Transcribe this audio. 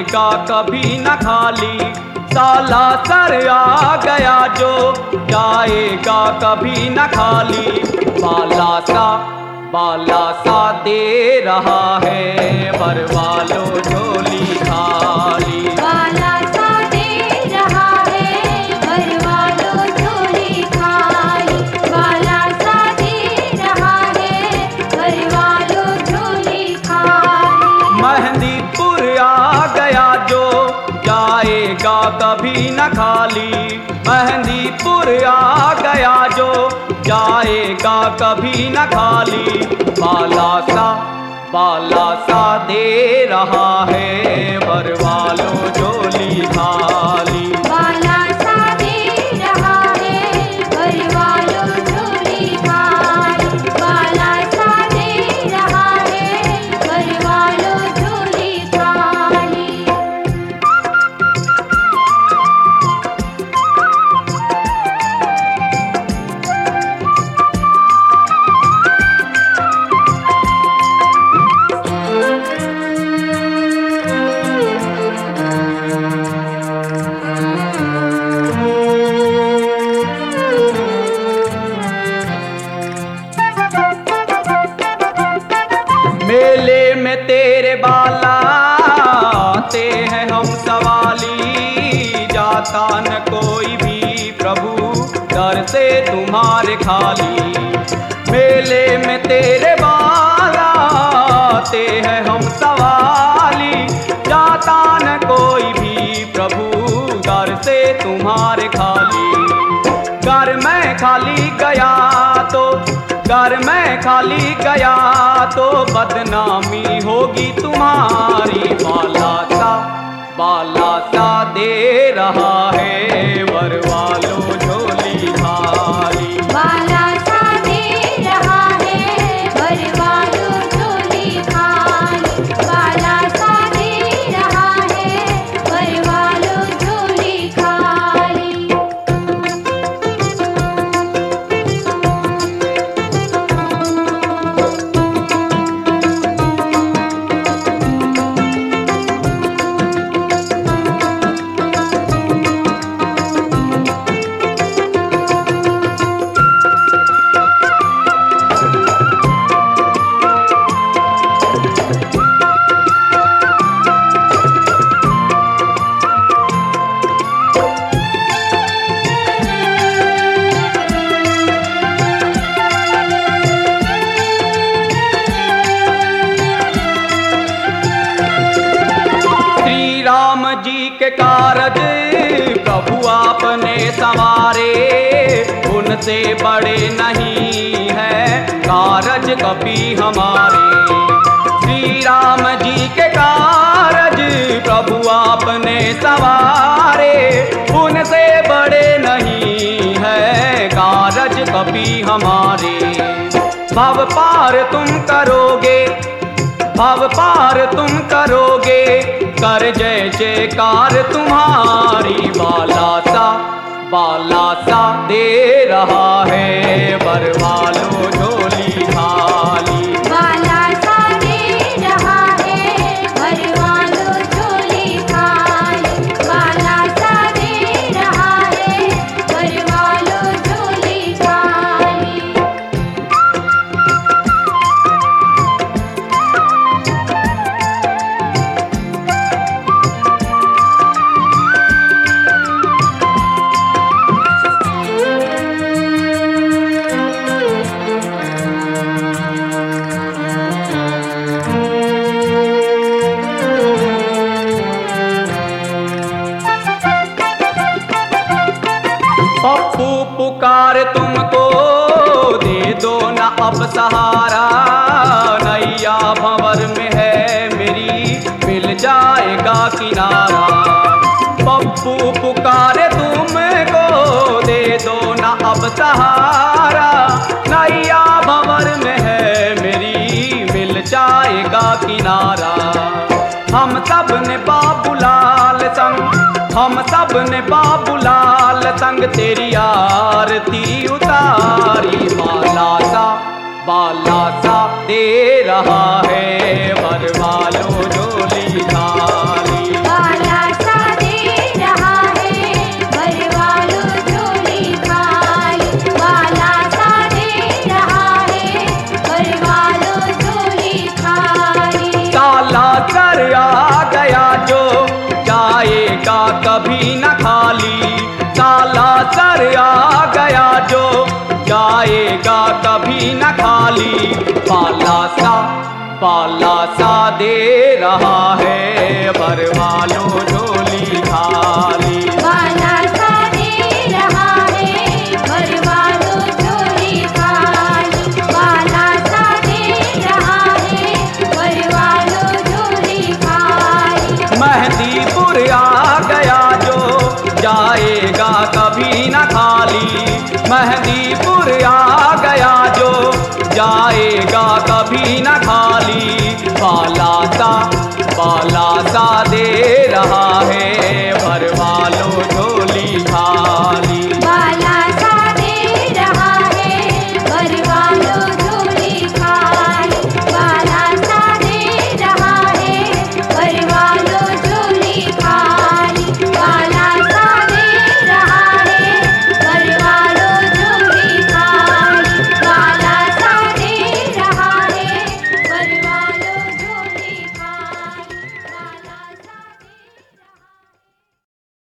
जाएगा कभी न खाली। साला सर आ गया जो जाएगा कभी न खाली। बाला सा दे रहा है वर वालों झोली खाली। बाला सा दे रहा है वर वालों झोली खाली। बाला सा दे रहा है वर वालों झोली खाली। मेहंदीपुर आ गया जो जाएगा कभी न खाली। मेहंदीपुर आ गया जो जाएगा कभी न खाली। बाला सा दे रहा है वर वालों झोली खाली। बाला सा दे रहा है वर वालों झोली खाली। बाला सा दे रहा है वर वालों झोली खाली। मेले में तेरे बाला आते हैं हम सवाली। जाता न कोई भी प्रभु दर से तुम्हारे खाली। मेले में तेरे बाला आते हैं हम सवाली। जाता न कोई भी प्रभु दर से तुम्हारे खाली। घर में खाली गया तो बदनामी होगी तुम्हारी। बाला सा दे रहा है वर वालों झोली खाली। बाला सा दे रहा है वर वालों झोली खाली। बाला सा दे रहा है वर वालों झोली खाली। राम जी के कारज प्रभु आपने संवारे। उनसे बड़े नहीं है कारज कभी हमारे। श्री राम जी के कारज प्रभु आपने संवारे। उनसे बड़े नहीं है कारज कभी हमारे। भव पार तुम करोगे कर जय जयकार तुम्हारी। बाला सा दे रहा है वर वालों झोली खाली। बाला सा दे रहा है वर वालों झोली खाली। बाला सा दे रहा है वर वालों झोली खाली। पप्पू पुकार तुमको दे दो न अब सहारा। नैया भंवर में है मेरी मिल जाएगा किनारा। पप्पू पुकारे तुमको दे दो न अब सहारा। नैया भंवर में है मेरी मिल जाएगा किनारा। हम सब ने बाबूलाल संग तेरी आरती उतारी। बाला सा दे रहा है वर वालों झोली खाली। जाएगा कभी न खाली। साला सर आ गया जो जाएगा कभी न खाली। पाला सा दे रहा है भरवा लो झोली खाली। पाला सा दे रहा है भरवा लो झोली खाली। पाला सा दे रहा है भरवा लो झोली खाली। मेहंदीपुर आ गया जो जाएगा कभी न खाली। मेहंदीपुर आ गया जो जाएगा कभी न